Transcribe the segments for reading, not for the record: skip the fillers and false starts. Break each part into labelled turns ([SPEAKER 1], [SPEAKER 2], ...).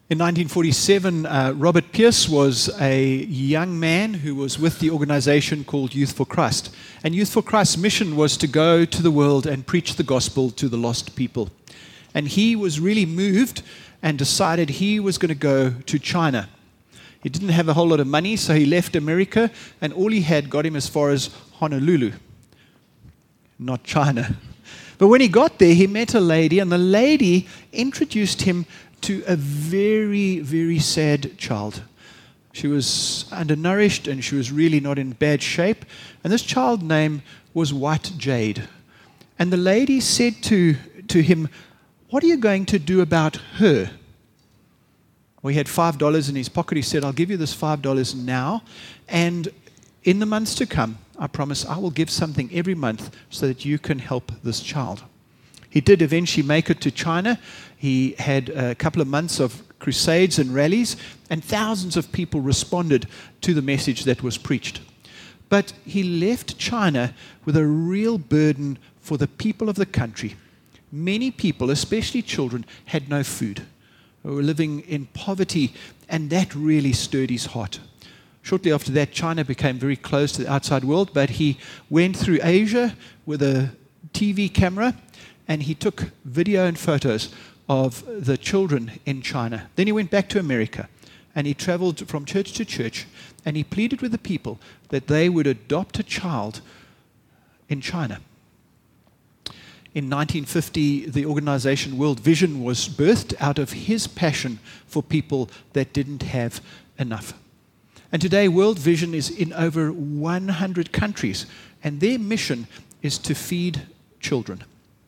[SPEAKER 1] In 1947, Robert Pierce was a young man who was with the organization called Youth for Christ. And Youth for Christ's mission was to go to the world and preach the gospel to the lost people. And he was really moved and decided he was going to go to China. He didn't have a whole lot of money, so he left America, and all he had got him as far as Honolulu, not China. But when he got there, he met a lady, and the lady introduced him to a very, very sad child. She was undernourished and she was really not in bad shape. And this child's name was White Jade. And the lady said to him, "What are you going to do about her?" Well, he had $5 in his pocket. He said, "I'll give you this $5 now. And in the months to come, I promise I will give something every month so that you can help this child." He did eventually make it to China. He had a couple of months of crusades and rallies, and thousands of people responded to the message that was preached. But he left China with a real burden for the people of the country. Many people, especially children, had no food. They were living in poverty, and that really stirred his heart. Shortly after that, China became very close to the outside world, but he went through Asia with a TV camera, and he took video and photos of the children in China. Then he went back to America, and he traveled from church to church, and he pleaded with the people that they would adopt a child in China. In 1950, the organization World Vision was birthed out of his passion for people that didn't have enough. And today, World Vision is in over 100 countries, and their mission is to feed children.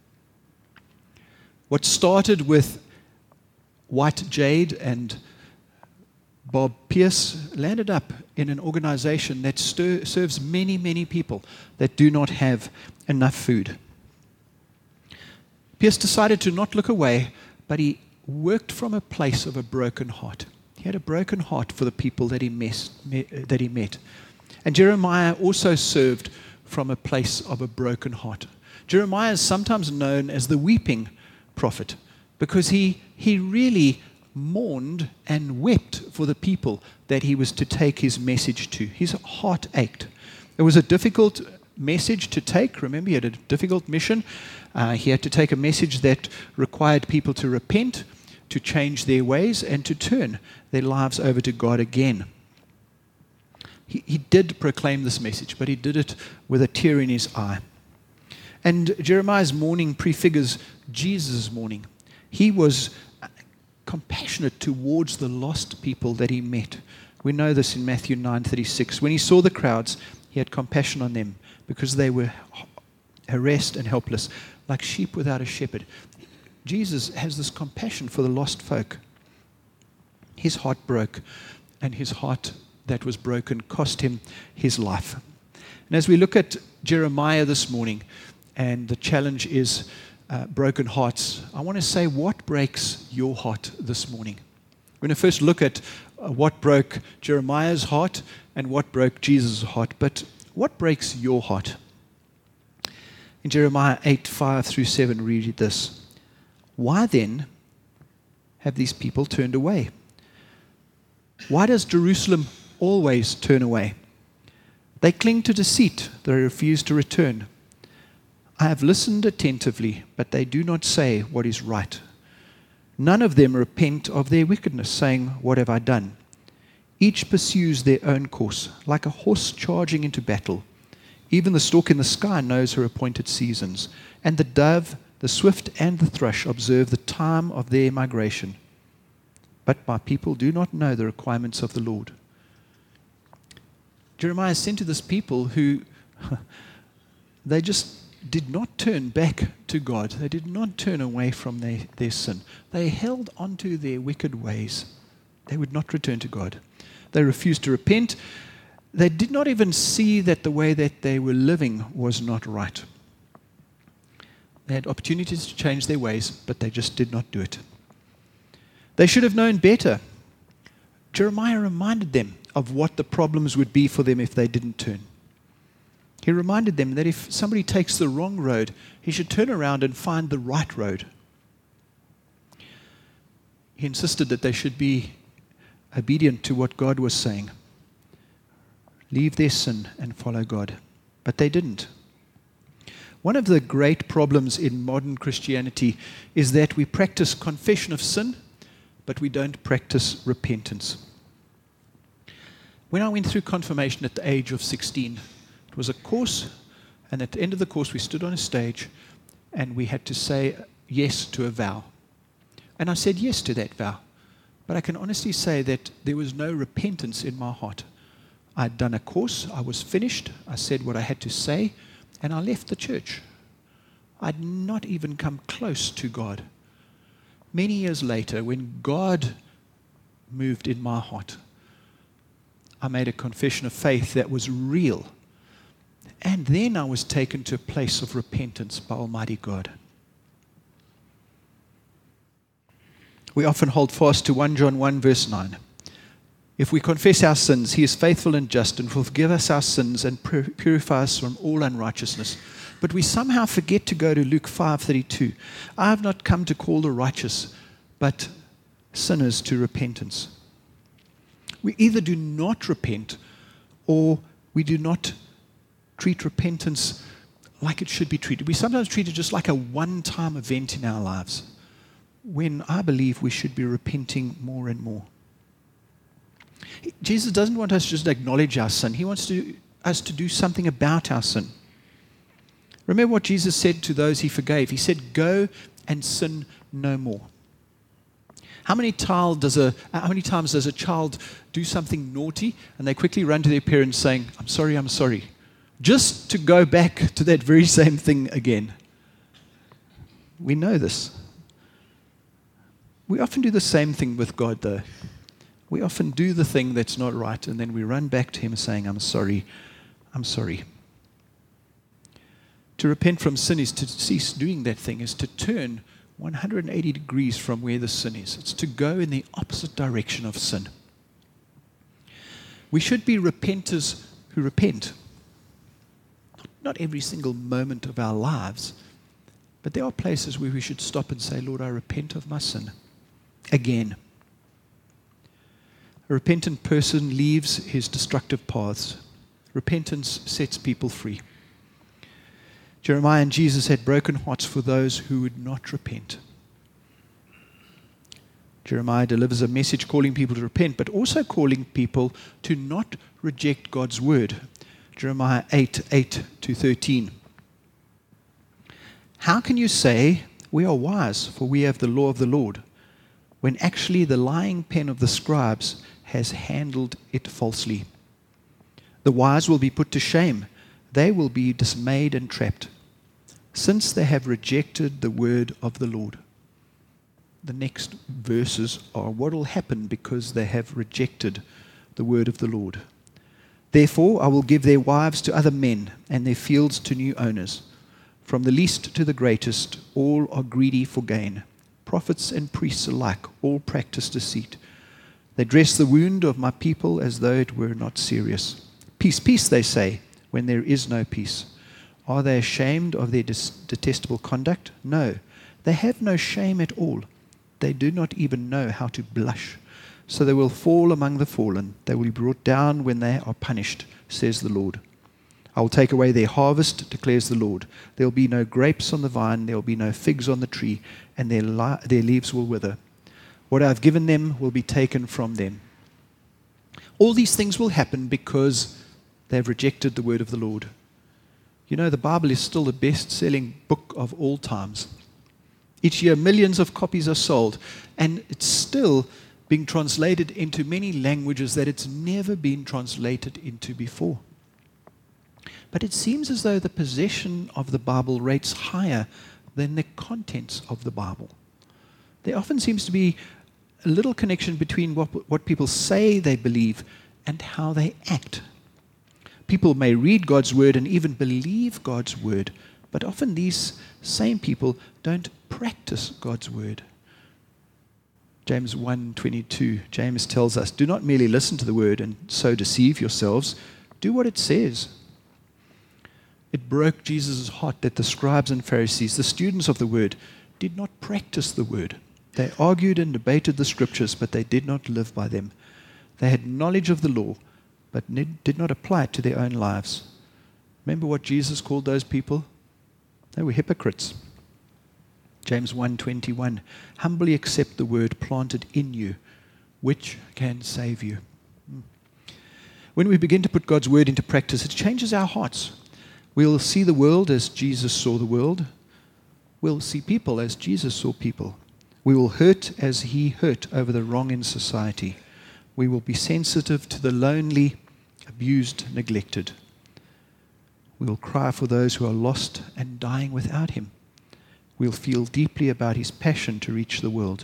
[SPEAKER 1] What started with White Jade and Bob Pierce landed up in an organization that serves many, many people that do not have enough food. Pierce decided to not look away, but he worked from a place of a broken heart. He had a broken heart for the people that he met. And Jeremiah also served from a place of a broken heart. Jeremiah is sometimes known as the weeping prophet because he really mourned and wept for the people that he was to take his message to. His heart ached. It was a difficult message to take. Remember, he had a difficult mission. He had to take a message that required people to repent, to change their ways, and to turn their lives over to God again. He did proclaim this message, but he did it with a tear in his eye. And Jeremiah's mourning prefigures Jesus' mourning. He was compassionate towards the lost people that he met. We know this in Matthew 9:36. When he saw the crowds, he had compassion on them because they were harassed and helpless, like sheep without a shepherd. Jesus has this compassion for the lost folk. His heart broke, and his heart that was broken cost him his life. And as we look at Jeremiah this morning, and the challenge is broken hearts, I want to say, what breaks your heart this morning? We're going to first look at what broke Jeremiah's heart and what broke Jesus' heart. But what breaks your heart? In Jeremiah 8:5-7, we read this. "Why then have these people turned away? Why does Jerusalem always turn away? They cling to deceit, they refuse to return. I have listened attentively, but they do not say what is right. None of them repent of their wickedness, saying, 'What have I done?' Each pursues their own course, like a horse charging into battle. Even the stork in the sky knows her appointed seasons, and the dove, the swift, and the thrush observe the time of their migration. But my people do not know the requirements of the Lord." Jeremiah sent to this people who, they just did not turn back to God. They did not turn away from their sin. They held onto their wicked ways. They would not return to God. They refused to repent. They did not even see that the way that they were living was not right. They had opportunities to change their ways, but they just did not do it. They should have known better. Jeremiah reminded them of what the problems would be for them if they didn't turn. He reminded them that if somebody takes the wrong road, he should turn around and find the right road. he insisted that they should be obedient to what God was saying. Leave their sin and follow God. But they didn't. One of the great problems in modern Christianity is that we practice confession of sin, but we don't practice repentance. When I went through confirmation at the age of 16, it was a course, and at the end of the course we stood on a stage and we had to say yes to a vow. And I said yes to that vow. But I can honestly say that there was no repentance in my heart. I'd done a course, I was finished, I said what I had to say, and I left the church. I'd not even come close to God. Many years later, when God moved in my heart, I made a confession of faith that was real. And then I was taken to a place of repentance by Almighty God. We often hold fast to 1 John 1 verse 9. If we confess our sins, He is faithful and just and will forgive us our sins and purify us from all unrighteousness. But we somehow forget to go to Luke 5:32. I have not come to call the righteous, but sinners to repentance. We either do not repent or we do not treat repentance like it should be treated. We sometimes treat it just like a one-time event in our lives, when I believe we should be repenting more and more. Jesus doesn't want us to just acknowledge our sin. He wants us to do something about our sin. Remember what Jesus said to those He forgave. He said, "Go and sin no more." How many times does a child do something naughty and they quickly run to their parents saying, I'm sorry, just to go back to that very same thing again? We know this. We often do the same thing with God, though. We often do the thing that's not right, and then we run back to Him saying, I'm sorry. To repent from sin is to cease doing that thing, is to turn 180 degrees from where the sin is. It's to go in the opposite direction of sin. We should be repenters who repent. Not every single moment of our lives, but there are places where we should stop and say, Lord, I repent of my sin. Again. A repentant person leaves his destructive paths. Repentance sets people free. Jeremiah and Jesus had broken hearts for those who would not repent. Jeremiah delivers a message calling people to repent, but also calling people to not reject God's word. Jeremiah 8:8-13. How can you say, we are wise, for we have the law of the Lord, when actually the lying pen of the scribes has handled it falsely? The wise will be put to shame. They will be dismayed and trapped, since they have rejected the word of the Lord. The next verses are what will happen because they have rejected the word of the Lord. Therefore, I will give their wives to other men and their fields to new owners. From the least to the greatest, all are greedy for gain. Prophets and priests alike, all practice deceit. They dress the wound of my people as though it were not serious. Peace, peace, they say, when there is no peace. Are they ashamed of their detestable conduct? No, they have no shame at all. They do not even know how to blush. So they will fall among the fallen. They will be brought down when they are punished, says the Lord. I will take away their harvest, declares the Lord. There will be no grapes on the vine, there will be no figs on the tree, and their leaves will wither. What I have given them will be taken from them. All these things will happen because they have rejected the word of the Lord. You know, the Bible is still the best-selling book of all times. Each year, millions of copies are sold, and it's still being translated into many languages that it's never been translated into before. But it seems as though the possession of the Bible rates higher than the contents of the Bible. There often seems to be a little connection between what people say they believe and how they act. People may read God's word and even believe God's word, but often these same people don't practice God's word. James 1:22, James tells us, do not merely listen to the word and so deceive yourselves. Do what it says. It broke Jesus' heart that the scribes and Pharisees, the students of the word, did not practice the word. They argued and debated the scriptures, but they did not live by them. They had knowledge of the law, but did not apply it to their own lives. Remember what Jesus called those people? They were hypocrites. James 1:21, humbly accept the word planted in you, which can save you. When we begin to put God's word into practice, it changes our hearts. We'll see the world as Jesus saw the world. We'll see people as Jesus saw people. We will hurt as he hurt over the wrong in society. We will be sensitive to the lonely, abused, neglected. We will cry for those who are lost and dying without him. We'll feel deeply about his passion to reach the world.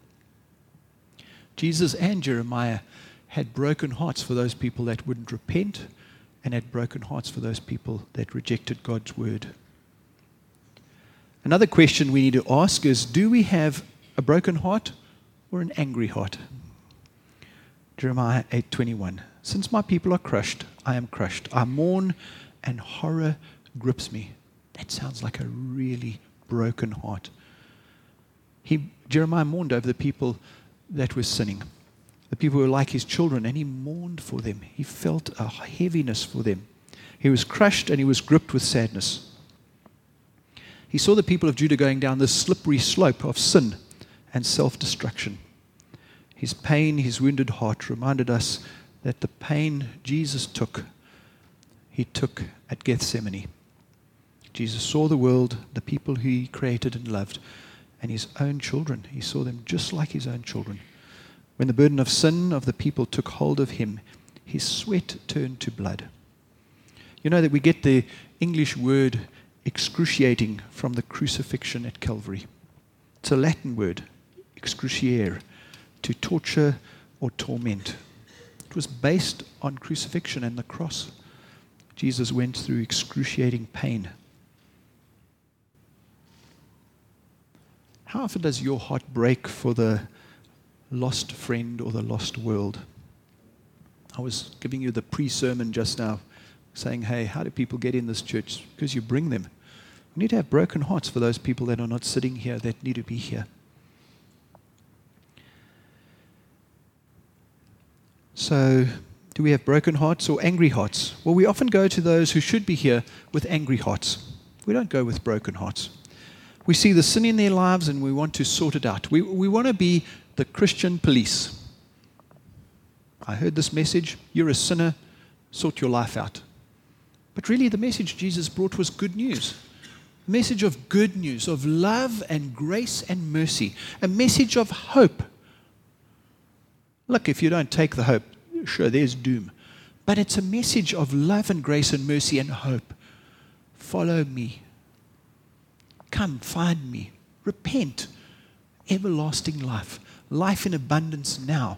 [SPEAKER 1] Jesus and Jeremiah had broken hearts for those people that wouldn't repent, and had broken hearts for those people that rejected God's word. Another question we need to ask is, do we have a broken heart or an angry heart? Jeremiah 8:21. Since my people are crushed, I am crushed. I mourn and horror grips me. That sounds like a really broken heart. Jeremiah mourned over the people that were sinning, the people who were like his children, and he mourned for them. He felt a heaviness for them. He was crushed and he was gripped with sadness. He saw the people of Judah going down this slippery slope of sin and self-destruction. His pain, his wounded heart reminded us that the pain Jesus took, he took at Gethsemane. Jesus saw the world, the people who he created and loved, and his own children. He saw them just like his own children. When the burden of sin of the people took hold of him, his sweat turned to blood. You know that we get the English word excruciating from the crucifixion at Calvary. It's a Latin word, excruciare, to torture or torment. It was based on crucifixion and the cross. Jesus went through excruciating pain. How often does your heart break for the lost friend or the lost world? I was giving you the pre-sermon just now, saying, hey, how do people get in this church? Because you bring them. We need to have broken hearts for those people that are not sitting here, that need to be here. So, do we have broken hearts or angry hearts? Well, we often go to those who should be here with angry hearts. We don't go with broken hearts. We see the sin in their lives and we want to sort it out. We want to be the Christian police. I heard this message, you're a sinner, sort your life out. But really the message Jesus brought was good news. A message of good news, of love and grace and mercy. A message of hope. Look, if you don't take the hope, sure, there's doom. But it's a message of love and grace and mercy and hope. Follow me. Come, find me. Repent. Everlasting life. Life in abundance now.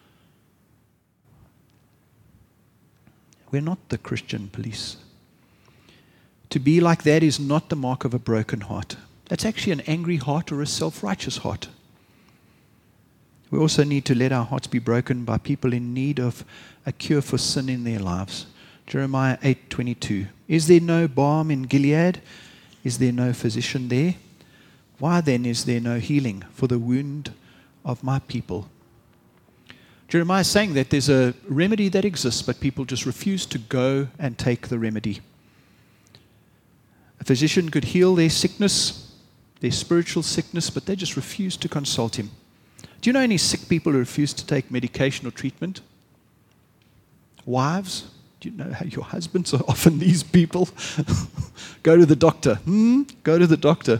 [SPEAKER 1] We're not the Christian police. To be like that is not the mark of a broken heart. That's actually an angry heart or a self-righteous heart. We also need to let our hearts be broken by people in need of a cure for sin in their lives. Jeremiah 8:22. Is there no balm in Gilead? Is there no physician there? Why then is there no healing for the wound of my people? Jeremiah is saying that there's a remedy that exists, but people just refuse to go and take the remedy. A physician could heal their sickness, their spiritual sickness, but they just refuse to consult him. Do you know any sick people who refuse to take medication or treatment? Wives? Do you know how your husbands are often these people? Go to the doctor. Go to the doctor.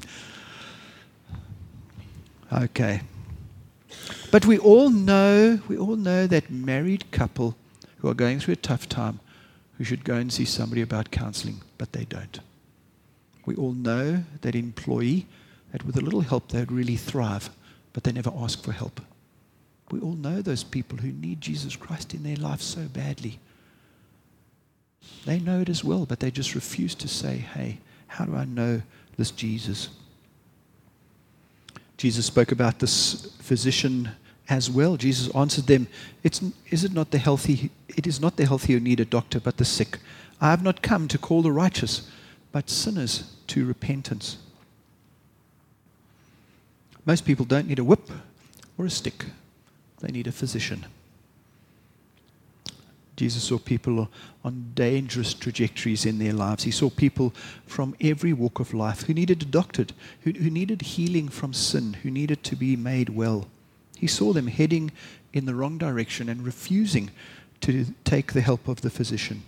[SPEAKER 1] Okay. But we all know that married couple who are going through a tough time who should go and see somebody about counseling, but they don't. We all know that employee that with a little help they would really thrive, but they never ask for help. We all know those people who need Jesus Christ in their life so badly. They know it as well, but they just refuse to say, hey, how do I know this Jesus? Jesus spoke about this physician as well. Jesus answered them, it is not the healthy who need a doctor, but the sick. I have not come to call the righteous, but sinners to repentance. Most people don't need a whip or a stick. They need a physician. Jesus saw people on dangerous trajectories in their lives. He saw people from every walk of life who needed a doctor, who needed healing from sin, who needed to be made well. He saw them heading in the wrong direction and refusing to take the help of the physician.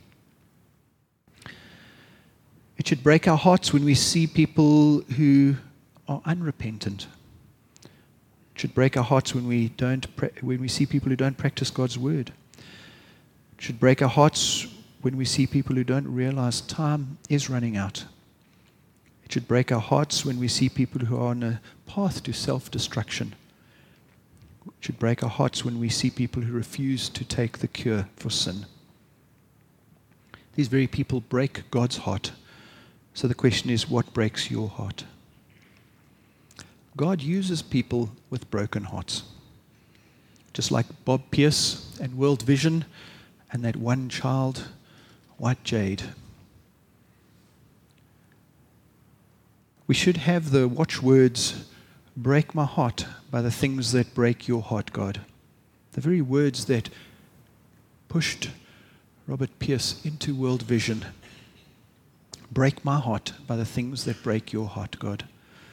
[SPEAKER 1] It should break our hearts when we see people who are unrepentant. It should break our hearts when we see people who don't practice God's word. It should break our hearts when we see people who don't realize time is running out. It should break our hearts when we see people who are on a path to self-destruction. It should break our hearts when we see people who refuse to take the cure for sin. These very people break God's heart. So the question is, what breaks your heart? God uses people with broken hearts. Just like Bob Pierce and World Vision and that one child, White Jade. We should have the watchwords, break my heart by the things that break your heart, God. The very words that pushed Robert Pierce into World Vision. Break my heart by the things that break your heart, God.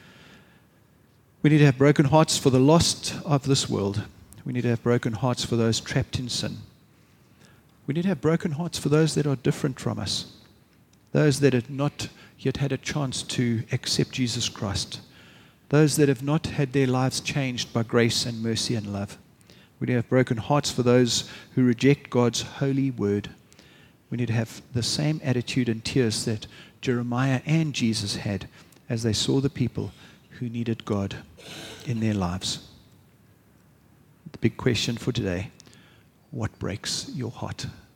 [SPEAKER 1] We need to have broken hearts for the lost of this world. We need to have broken hearts for those trapped in sin. We need to have broken hearts for those that are different from us, those that have not yet had a chance to accept Jesus Christ, those that have not had their lives changed by grace and mercy and love. We need to have broken hearts for those who reject God's holy word. We need to have the same attitude and tears that Jeremiah and Jesus had as they saw the people who needed God in their lives. The big question for today, what breaks your heart?